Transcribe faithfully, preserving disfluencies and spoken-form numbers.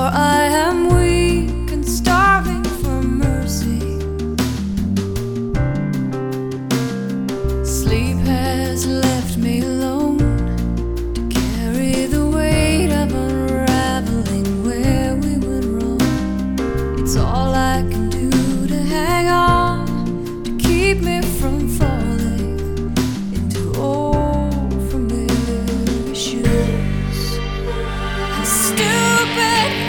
I am weak and starving for mercy. Sleep